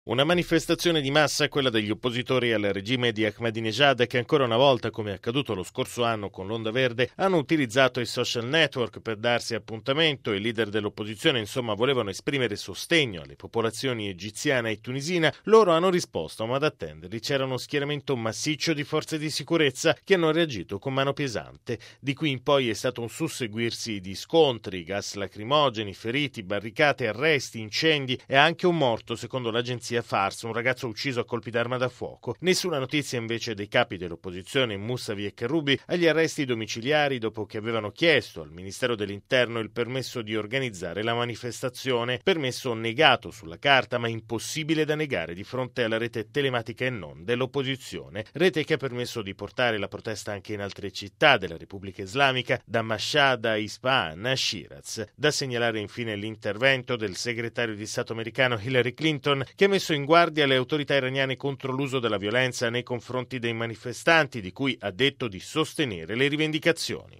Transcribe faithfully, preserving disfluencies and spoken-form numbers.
Una manifestazione di massa, quella degli oppositori al regime di Ahmadinejad, che ancora una volta, come è accaduto lo scorso anno con l'Onda Verde, hanno utilizzato i social network per darsi appuntamento. I leader dell'opposizione, insomma, volevano esprimere sostegno alle popolazioni egiziana e tunisina. Loro hanno risposto, ma ad attenderli c'era uno schieramento massiccio di forze di sicurezza che hanno reagito con mano pesante. Di qui in poi è stato un susseguirsi di scontri, gas lacrimogeni, feriti, barricate, arresti, incendi e anche un morto, secondo l'agenzia Fars, un ragazzo ucciso a colpi d'arma da fuoco. Nessuna notizia invece dei capi dell'opposizione Mousavi e Keroubi agli arresti domiciliari dopo che avevano chiesto al Ministero dell'Interno il permesso di organizzare la manifestazione, permesso negato sulla carta ma impossibile da negare di fronte alla rete telematica e non dell'opposizione, rete che ha permesso di portare la protesta anche in altre città della Repubblica Islamica, da Mashhad a Isfahan a Shiraz. Da segnalare infine l'intervento del segretario di Stato americano Hillary Clinton, che ha messo in guardia le autorità iraniane contro l'uso della violenza nei confronti dei manifestanti, di cui ha detto di sostenere le rivendicazioni.